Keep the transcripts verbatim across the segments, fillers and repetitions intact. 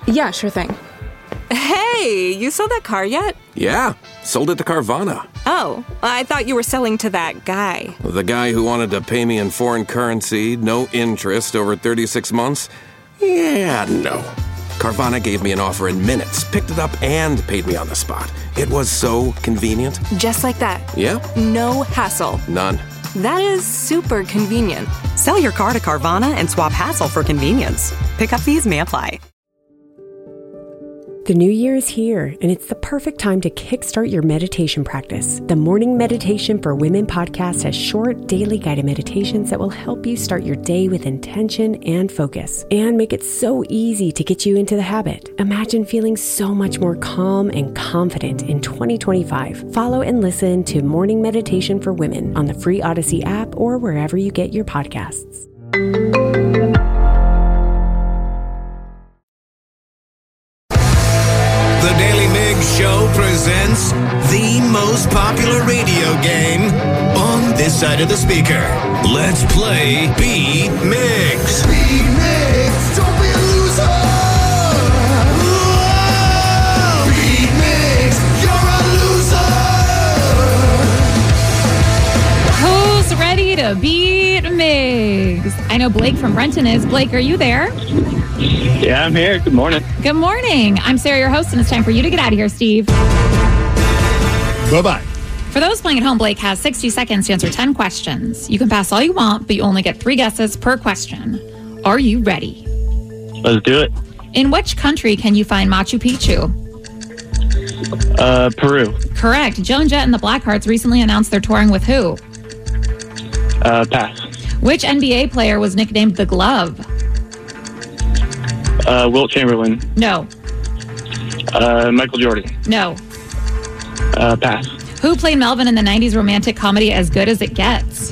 Yeah, sure thing. Hey, you sold that car yet? Yeah, sold it to Carvana. Oh, I thought you were selling to that guy. The guy who wanted to pay me in foreign currency, no interest, over thirty-six months? Yeah, no. Carvana gave me an offer in minutes, picked it up, and paid me on the spot. It was so convenient. Just like that. Yeah. No hassle. None. That is super convenient. Sell your car to Carvana and swap hassle for convenience. Pickup fees may apply. The new year is here, and it's the perfect time to kickstart your meditation practice. The Morning Meditation for Women podcast has short, daily guided meditations that will help you start your day with intention and focus, and make it so easy to get you into the habit. Imagine feeling so much more calm and confident in twenty twenty-five. Follow and listen to Morning Meditation for Women on the free Odyssey app or wherever you get your podcasts. The Daily Migs Show presents the most popular radio game on this side of the speaker. Let's play Beat Migs. Beat Migs, don't be a loser. Whoa! Beat Migs, you're a loser. Who's ready to beat Migs? I know Blake from Renton is. Blake, are you there? Yeah, I'm here. Good morning. Good morning. I'm Sarah, your host, and it's time for you to get out of here, Steve. Bye-bye. For those playing at home, Blake has sixty seconds to answer ten questions. You can pass all you want, but you only get three guesses per question. Are you ready? Let's do it. In which country can you find Machu Picchu? Uh, Peru. Correct. Joan Jett and the Blackhearts recently announced they're touring with who? Uh, pass. Which N B A player was nicknamed the Glove? Uh, Wilt Chamberlain. No. Uh, Michael Jordan. No. Uh, pass. Who played Melvin in the nineties romantic comedy As Good As It Gets?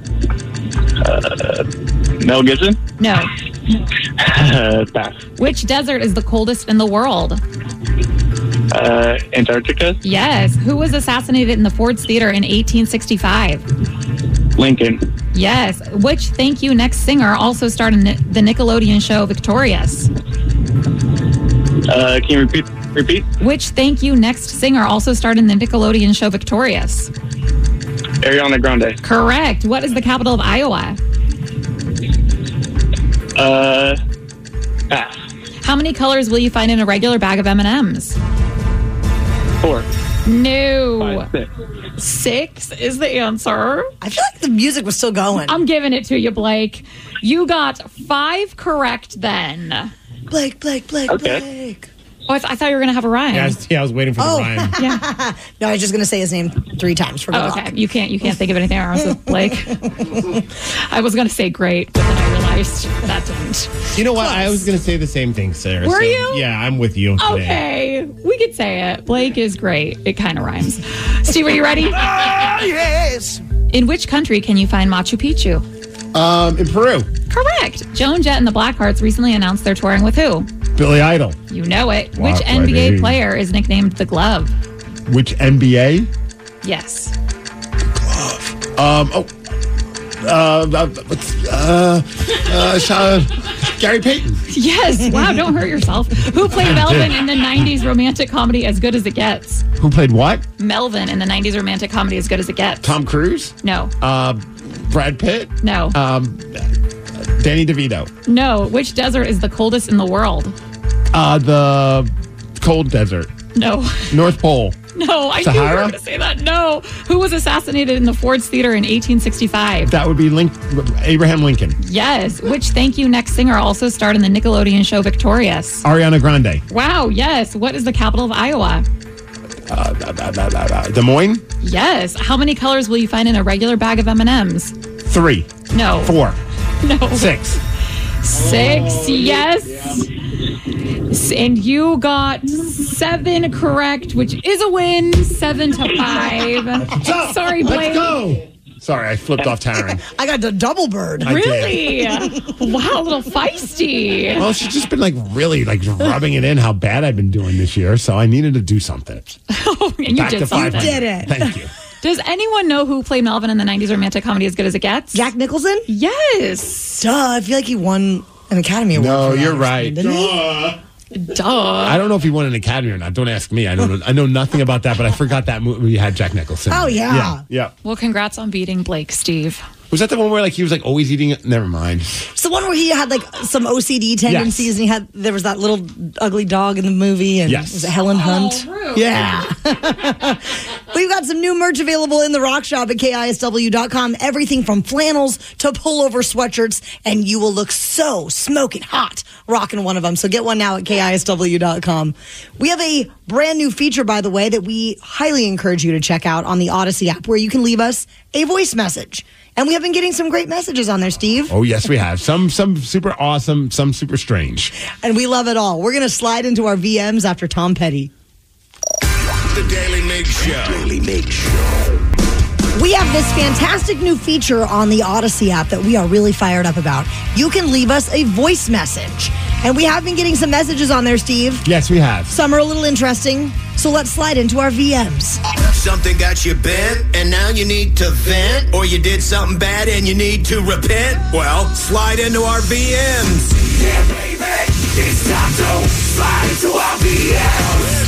Uh, Mel Gibson. No. Uh, pass. Which desert is the coldest in the world? Uh, Antarctica. Yes. Who was assassinated in the Ford's Theater in eighteen sixty-five? Lincoln. Yes. Which Thank You Next singer also starred in the Nickelodeon show Victorious? Uh, can you repeat? Repeat. Which Thank You Next singer also starred in the Nickelodeon show Victorious? Ariana Grande. Correct. What is the capital of Iowa? Uh, pass. How many colors will you find in a regular bag of M and M's? Four. No. Five, six. Six is the answer. I feel like the music was still going. I'm giving it to you, Blake. You got five correct then. Blake, Blake, Blake, Okay. Blake. Oh, I, th- I thought you were going to have a rhyme. Yeah I, was, yeah, I was waiting for Oh. the rhyme. Yeah. No, I was just going to say his name three times for good Oh, luck. okay. You can't. You can't think of anything else with Blake. I was going to say great, but then I realized that didn't. You know what? I was going to say the same thing, Sarah. Were so, you? Yeah, I'm with you today. Okay, we could say it. Blake is great. It kind of rhymes. Steve, are you ready? Ah, yes. In which country can you find Machu Picchu? Um, in Peru. Correct. Joan Jett and the Blackhearts recently announced they're touring with who? Billy Idol. You know it. Wow, Which N B A buddy. player is nicknamed the Glove? Which N B A? Yes. Um, oh. Uh, uh, uh, uh, uh, Gary Payton. Yes. Wow, don't hurt yourself. Who played Melvin in the nineties romantic comedy As Good As It Gets? Who played what? Melvin in the nineties romantic comedy As Good As It Gets. Tom Cruise? No. Uh, Brad Pitt? No. Um, Danny DeVito. No. Which desert is the coldest in the world? Uh, the cold desert. No. North Pole. No, I knew you were Sahara? going to say that. No. Who was assassinated in the Ford's Theater in eighteen sixty-five? That would be Link- Abraham Lincoln. Yes. Which Thank You Next singer also starred in the Nickelodeon show Victorious? Ariana Grande. Wow, yes. What is the capital of Iowa? Uh, uh, uh, uh, uh, Des Moines. Yes. How many colors will you find in a regular bag of M and M's? Three. No. Four. No. Six. Six, yes. And you got seven correct, which is a win. Seven to five. Sorry, Blake. Let's go. Sorry, I flipped off Taryn. I got the double bird. I Really? Wow, a little feisty. Well, she's just been like really like rubbing it in how bad I've been doing this year, so I needed to do something. Oh, and you Back did to something. five hundred. You did it. Thank you. Does anyone know who played Melvin in the nineties romantic comedy As Good As It Gets? Jack Nicholson? Yes. Duh, I feel like he won an Academy Award. No, for that you're or right. something, didn't he? Duh. I don't know if he won an Academy or not. Don't ask me. I don't know. I know nothing about that, but I forgot that movie had Jack Nicholson. Oh, yeah. Yeah. yeah. Well, congrats on beating Blake, Steve. Was that the one where like he was like always eating it? Never mind. It's the one where he had like some O C D tendencies, Yes. and he had there was that little ugly dog in the movie, and Yes. was it Helen Hunt? rude. Yeah. We've got some new merch available in the Rock Shop at K I S W dot com. Everything from flannels to pullover sweatshirts, and you will look so smoking hot rocking one of them. So get one now at K I S W dot com. We have a brand new feature, by the way, that we highly encourage you to check out on the Odyssey app, where you can leave us a voice message. And we have been getting some great messages on there, Steve. Oh, yes, we have. Some some super awesome, some super strange. And we love it all. We're going to slide into our V Ms after Tom Petty. The Daily Mix Show. Daily Mix Show. We have this fantastic new feature on the Odyssey app that we are really fired up about. You can leave us a voice message. And we have been getting some messages on there, Steve. Yes, we have. Some are a little interesting. So let's slide into our V Ms. Something got you bent, and now you need to vent, or you did something bad and you need to repent? Well, slide into our V Ms. Yeah, baby, it's time to slide into our V Ms.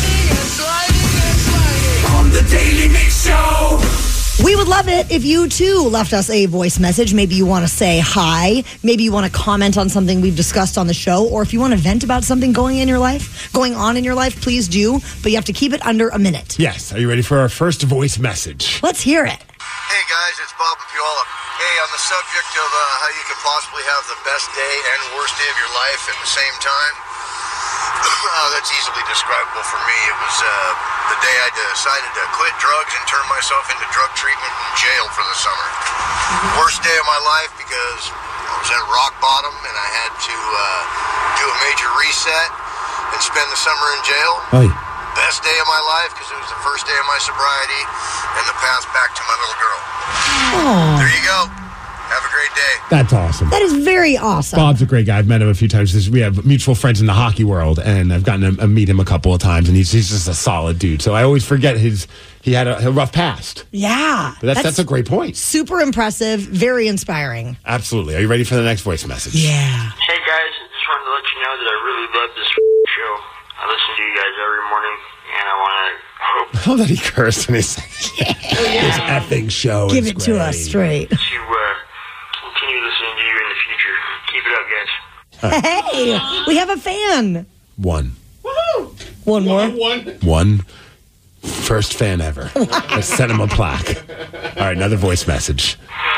On the Daily Mix Show. We would love it if you, too, left us a voice message. Maybe you want to say hi. Maybe you want to comment on something we've discussed on the show. Or if you want to vent about something going in your life, going on in your life, please do. But you have to keep it under a minute. Yes. Are you ready for our first voice message? Let's hear it. Hey, guys, it's Bob and Puyallup. Hey, on the subject of uh, how you could possibly have the best day and worst day of your life at the same time, uh, that's easily describable for me. It was uh, the day I decided to quit drugs and turn myself into drug treatment in jail for the summer. Worst day of my life because I was at rock bottom and I had to uh, do a major reset and spend the summer in jail. Oh, Best day of my life because it was the first day of my sobriety and the path back to my little girl. Oh, There you go. Have a great day. that's awesome. that is very awesome. Bob's a great guy. I've met him a few times. We have mutual friends in the hockey world, and I've gotten to meet him a couple of times, and he's, he's just a solid dude. So I always forget his he had a, a rough past. Yeah. But that's, that's a great point. super impressive, very inspiring. Absolutely. Are you ready for the next voice message? Yeah. Hey guys, I just wanted to let you know that I really love this show. I listen to you guys every morning, and I want to hope Oh, that he cursed and he said, yeah, this effing show Give is it to great. us straight. to uh, continue listening to you in the future. Keep it up, guys. Hey, we have a fan. One. One more. One. First fan ever. Let's send him a plaque. All right, another voice message.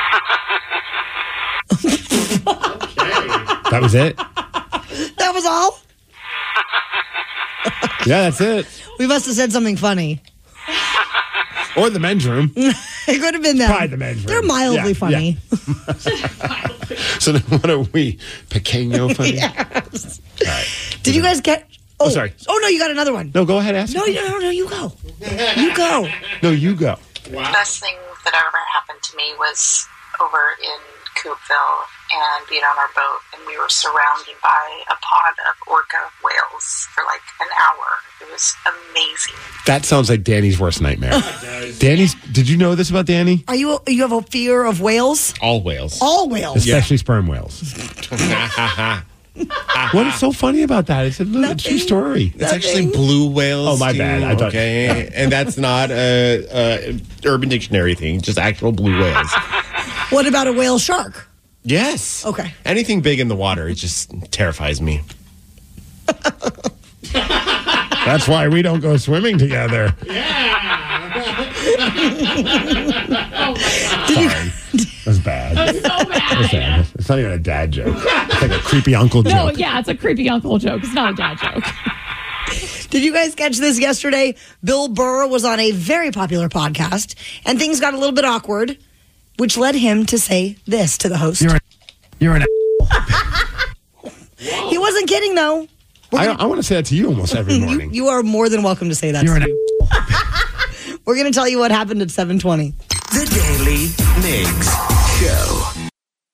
That was it? That was all? Yeah, that's it. We must have said something funny. Or the men's room. It could have been them. Probably the men's room. They're mildly Yeah, funny. yeah. So then what are we? Pequeño funny? Yes. All right. Did you guys get... Oh, sorry. Oh, no, you got another one. No, go ahead, ask. No, no, no, no, you go. You go. No, you go. The best thing that ever happened to me was over in Coopville and being on our boat, and we were surrounded by a pod of orca whales for like an hour. It was amazing. That sounds like Danny's worst nightmare. Danny's, did you know this about Danny? Are you you have a fear of whales? All whales. All whales. Especially sperm whales. What is so funny about that? It's a, little, a true story. It's actually blue whales. Oh, my too, bad. I thought- okay, and that's not a, a Urban Dictionary thing. Just actual blue whales. What about a whale shark? Yes. Okay. Anything big in the water, it just terrifies me. That's why we don't go swimming together. Sorry. That's bad. That's so bad. That's bad. It's not even a dad joke. It's like a creepy uncle joke. No, yeah, it's a creepy uncle joke. It's not a dad joke. Did you guys catch this yesterday? Bill Burr was on a very popular podcast, and things got a little bit awkward, which led him to say this to the host. You're an, you're an He wasn't kidding, though. I, I want to say that to you almost every You, morning. you are more than welcome to say that. You're to an you. We're going to tell you what happened at seven twenty. The Daily Mix Show.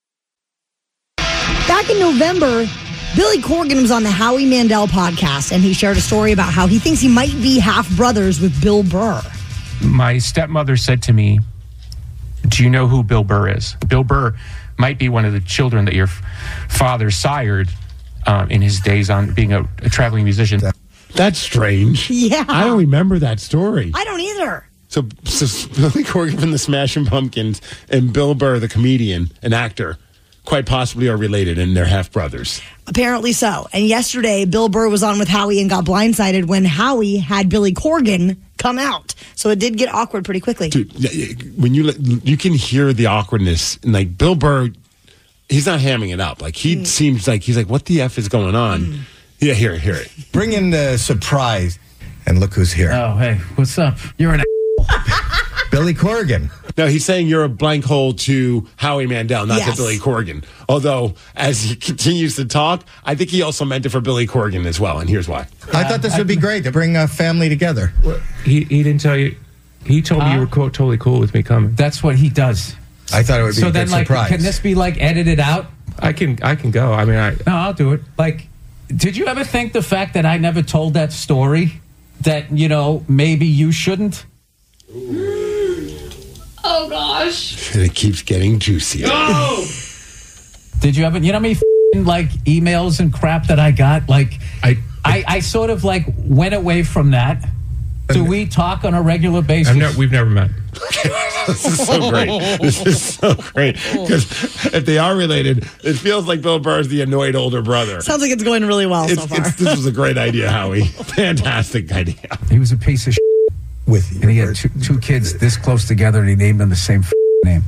Back in November, Billy Corgan was on the Howie Mandel podcast, and he shared a story about how he thinks he might be half brothers with Bill Burr. My stepmother said to me, "Do you know who Bill Burr is? Bill Burr might be one of the children that your f- father sired um, in his days on being a, a traveling musician. That's strange. Yeah. I don't remember that story. I don't either. So, so Billy Corgan from the Smashing Pumpkins and Bill Burr, the comedian, an actor, quite possibly are related, and they're half brothers. Apparently so. And yesterday, Bill Burr was on with Howie and got blindsided when Howie had Billy Corgan come out. So it did get awkward pretty quickly. Dude, when you you can hear the awkwardness, and like Bill Burr, he's not hamming it up. Like he mm. seems like he's like, what the F is going on? Mm. Yeah, hear it, hear it. Bring in the surprise, and look who's here. Oh, hey, what's up? You're an Billy Corgan. No, he's saying you're a blank hole to Howie Mandel, not yes. to Billy Corgan. Although, as he continues to talk, I think he also meant it for Billy Corgan as well, and here's why. I thought this would be great to bring a family together. He he didn't tell you. He told uh, me you were co- totally cool with me coming. That's what he does. I thought it would be so a then, good like, surprise. Can this be like edited out? I can I can go. I mean, I no, I'll do it. Like, did you ever think the fact that I never told that story, that you know maybe you shouldn't? Oh gosh! And it keeps getting juicier. No! Did you ever? You know how many f***ing, like emails and crap that I got? Like, I, I, I sort of like went away from that. Do we talk on a regular basis? I've never, we've never met. This is so great. This is so great. Because if they are related, it feels like Bill Burr is the annoyed older brother. Sounds like it's going really well it's, so far. It's, this was a great idea, Howie. Fantastic idea. He was a piece of shit. With you. And he had two, two kids this close together, and he named them the same f- name.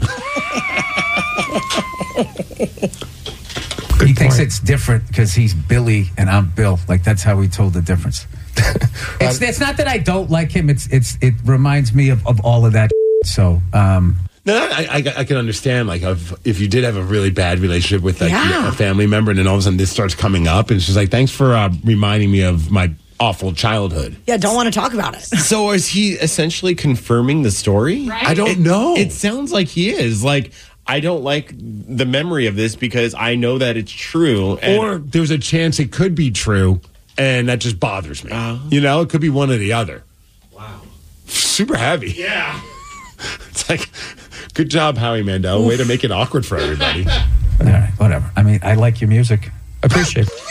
Good he thinks point. it's different because he's Billy and I'm Bill. Like, that's how we told the difference. it's, it's not that I don't like him. It's it's it reminds me of, of all of that. So, um, no, I, I, I can understand. Like, if, if you did have a really bad relationship with like Yeah. a family member, and then all of a sudden this starts coming up, and it's just like, thanks for uh, reminding me of my awful childhood. Yeah, don't want to talk about it. So is he essentially confirming the story? Right? I don't It- know. It sounds like he is. Like, I don't like the memory of this because I know that it's true. And Or there's a chance it could be true, and that just bothers me. Uh-huh. You know, it could be one or the other. Wow. Super heavy. Yeah. It's like, good job, Howie Mandel. Way to make it awkward for everybody. all right, whatever. I mean, I like your music. Appreciate it.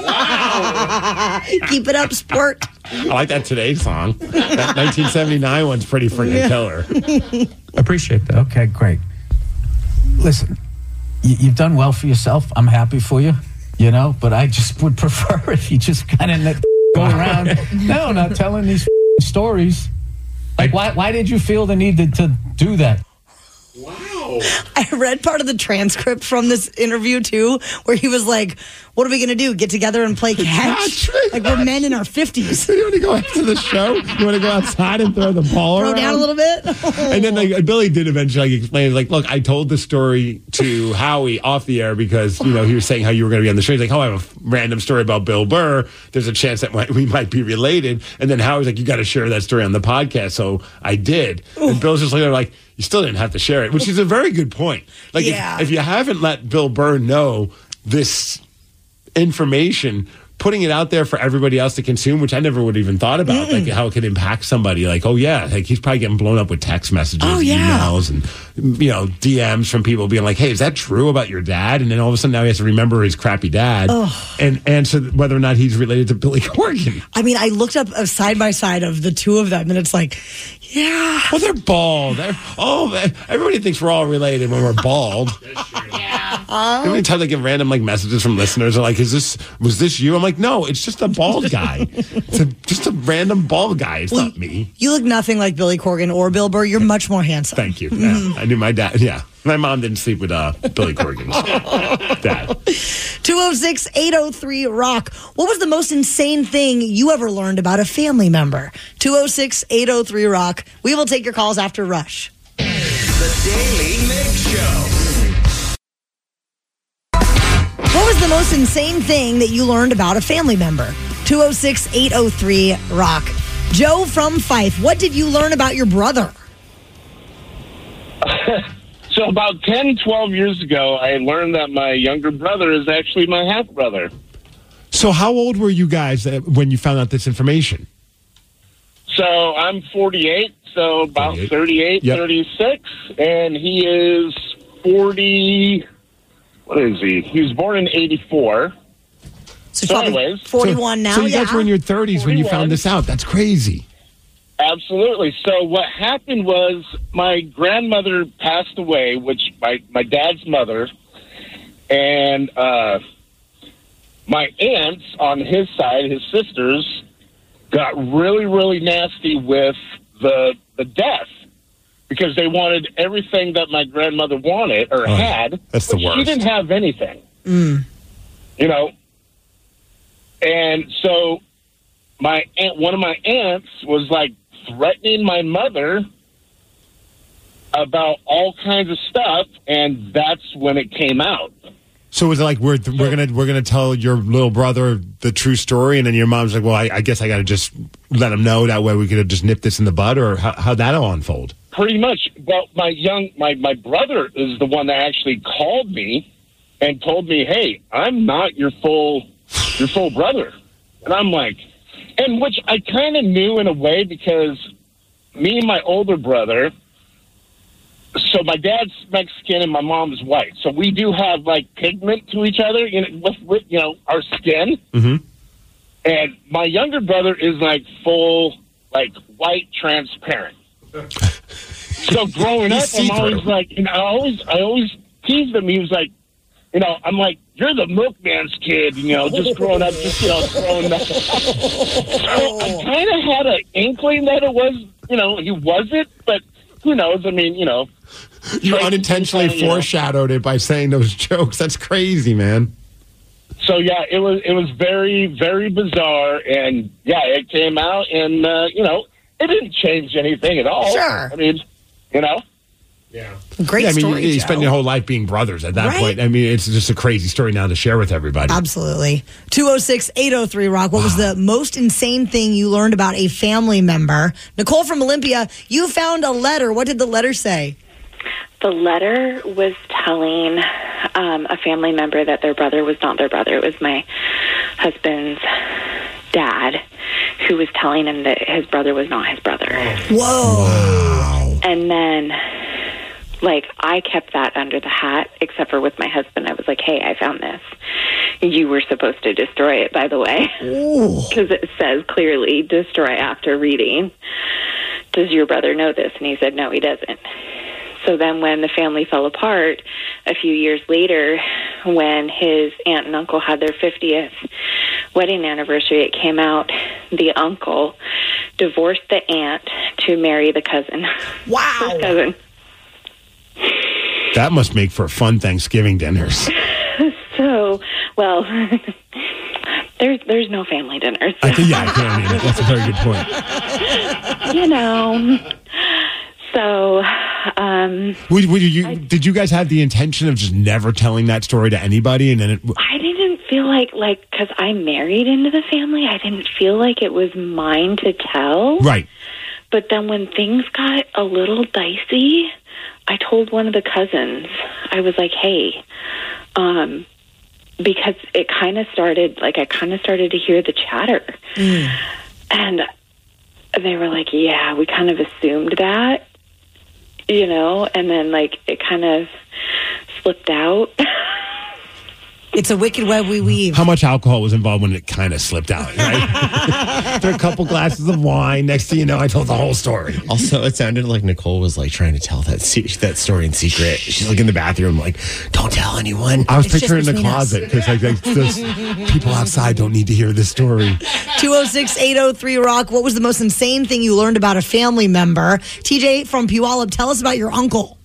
Keep it up, sport. I like that Today song. That nineteen seventy-nine one's pretty freaking killer. Appreciate that. Okay, great. Listen, you, you've done well for yourself. I'm happy for you, you know, but I just would prefer if you just kind of go around. No, not telling these stories. Like, why, why did you feel the need to, to do that? I read part of the transcript from this interview too, where he was like, "What are we going to do? Get together and play catch? Like we're men in our fifties. You want to go after the show? You want to go outside and throw the ball Throw around? down a little bit." And then like, Billy did eventually like, explain, like, look, I told the story to Howie off the air because, you know, he was saying how you were going to be on the show. He's like, oh, I have a random story about Bill Burr. There's a chance that might, we might be related. And then Howie's like, you got to share that story on the podcast. So I did. Ooh. And Bill's just like, like, you still didn't have to share it, which is a very good point. Like, yeah. if, if you haven't let Bill Burr know this information, putting it out there for everybody else to consume, which I never would have even thought about, Mm-mm. like how it could impact somebody. Like, oh yeah, like he's probably getting blown up with text messages, oh, yeah. emails, and you know D Ms from people being like, "Hey, is that true about your dad?" And then all of a sudden now he has to remember his crappy dad Ugh. and answer whether or not he's related to Billy Corgan. I mean, I looked up a side by side of the two of them, and it's like, yeah. Well, they're bald. They're, oh, man. Everybody thinks we're all related when we're bald. Yeah. Uh, How many times I get random like messages from listeners are like, "Is this was this you?" I'm like, "No, it's just a bald guy. It's a, just a random bald guy. It's well, not me." You look nothing like Billy Corgan or Bill Burr. You're much more handsome. Thank you. Yeah, I knew my dad. Yeah, my mom didn't sleep with uh, Billy Corgan's dad. two oh six, eight oh three, rock. What was the most insane thing you ever learned about a family member? two oh six, eight oh three, rock. We will take your calls after Rush. The Daily Mix Show. What was the most insane thing that you learned about a family member? two oh six, eight oh three, rock. Joe from Fife, what did you learn about your brother? So about ten, twelve years ago, I learned that my younger brother is actually my half-brother. So how old were you guys when you found out this information? So I'm forty-eight, so about forty-eight. thirty-eight, Yep. thirty-six, and he is forty... What is he? He was born in eighty-four. So he's probably anyways, forty-one so, now. So you yeah. guys were in your thirties when you forty-one. found this out. That's crazy. Absolutely. So what happened was my grandmother passed away, which my, my dad's mother, and uh, my aunts on his side, his sisters, got really, really nasty with the the death because they wanted everything that my grandmother wanted or Oh, had. that's the but She worst. didn't have anything, Mm. you know. And so my aunt, one of my aunts was like threatening my mother about all kinds of stuff, and that's when it came out. So was it like we're we're gonna we're gonna tell your little brother the true story, and then your mom's like, well, I, I guess I got to just let him know that way we could have just nipped this in the bud, or how how'd that all unfold? Pretty much. Well, my young my my brother is the one that actually called me and told me, "Hey, I'm not your full your full brother," and I'm like, and which I kind of knew in a way because me and my older brother. So my dad's Mexican and my mom's white. So we do have like pigment to each other, you know, with, with you know our skin. Mm-hmm. And my younger brother is like full, like white, transparent. So growing up, I'm always like, you know, I always, I always teased him. He was like, you know, I'm like, you're the milkman's kid, you know, just growing up, just you know, throwing up. So I kind of had an inkling that it was, you know, he wasn't, but who knows? I mean, you know. You unintentionally you know. foreshadowed it by saying those jokes. That's crazy, man. So yeah, it was it was very very bizarre, and yeah, it came out, and uh, you know, it didn't change anything at all. Sure. I mean, you know. Yeah. Great Yeah, I mean, story, you, you Joe. spend your whole life being brothers at that Right? point. I mean, it's just a crazy story now to share with everybody. Absolutely. two oh six, eight oh three, Rock. What was the most insane thing you learned about a family member? Nicole from Olympia, you found a letter. What did the letter say? The letter was telling um, a family member that their brother was not their brother. It was my husband's dad who was telling him that his brother was not his brother. Whoa. And then, like, I kept that under the hat, except for with my husband. I was like, hey, I found this. You were supposed to destroy it, by the way. Because it says clearly, destroy after reading. Does your brother know this? And he said, no, he doesn't. So then when the family fell apart a few years later, when his aunt and uncle had their fiftieth wedding anniversary, it came out the uncle divorced the aunt to marry the cousin. Wow. First cousin. That must make for fun Thanksgiving dinners. So, well, there's there's no family dinners. I think, yeah, I mean, that's a very good point. You know. So, um, Would, would you, did you guys have the intention of just never telling that story to anybody? And then it, I didn't feel like, like, because I married into the family, I didn't feel like it was mine to tell. right. But then when things got a little dicey, I told one of the cousins, I was like, hey, um, because it kind of started, like, I kind of started to hear the chatter. Mm. And they were like, yeah, we kind of assumed that, you know, and then, like, it kind of slipped out. It's a wicked web we weave. How much alcohol was involved when it kind of slipped out, right? After a couple glasses of wine, next thing you know, I told the whole story. Also, it sounded like Nicole was like trying to tell that se- that story in secret. She's like in the bathroom, like, don't tell anyone. I was It's picturing just in the between us. closet because like, like those people outside don't need to hear this story. two oh six, eight oh three, Rock. What was the most insane thing you learned about a family member? T J from Puyallup, tell us about your uncle.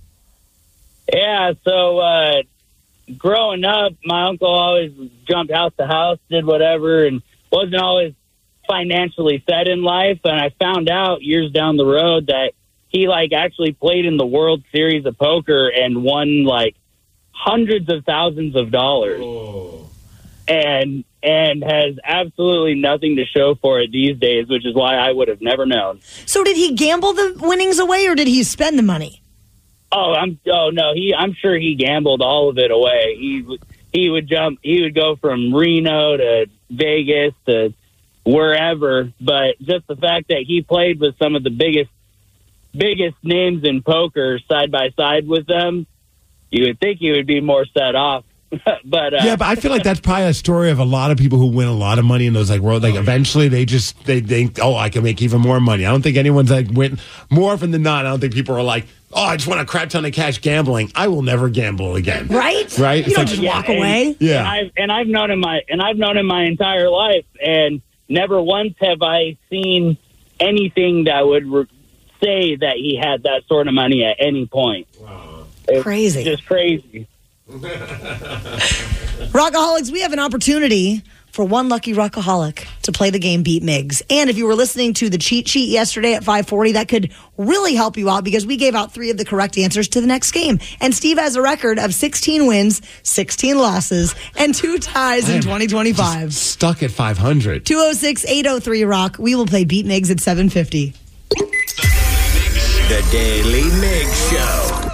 Yeah, so uh, growing up, my uncle always jumped house to house, did whatever, and wasn't always financially set in life. And I found out years down the road that he, like, actually played in the World Series of Poker and won, like, hundreds of thousands of dollars. And and has absolutely nothing to show for it these days, which is why I would have never known. So did he gamble the winnings away or did he spend the money? Oh, I'm. Oh no, he. I'm sure he gambled all of it away. He w- he would jump. He would go from Reno to Vegas to wherever. But just the fact that he played with some of the biggest biggest names in poker side by side with them, you would think he would be more set off. but uh, yeah, but I feel like that's probably a story of a lot of people who win a lot of money in those like world. Like eventually they just they think, oh, I can make even more money. I don't think anyone's like win more often than not. I don't think people are like, oh, I just want a crap ton of cash gambling. I will never gamble again. Right? Right? You It's don't like- just walk and- away. Yeah. And I've and I've known him my and I've known him my entire life, and never once have I seen anything that would re- say that he had that sort of money at any point. It's Crazy. just crazy. Rockaholics, we have an opportunity for one lucky Rockaholic to play the game Beat Migs. And if you were listening to the cheat sheet yesterday at five forty, that could really help you out because we gave out three of the correct answers to the next game. And Steve has a record of sixteen wins, sixteen losses, and two ties in twenty twenty-five. Stuck at five hundred. two oh six, eight oh three, ROCK. We will play Beat Migs at seven fifty. The Daily Mig Show.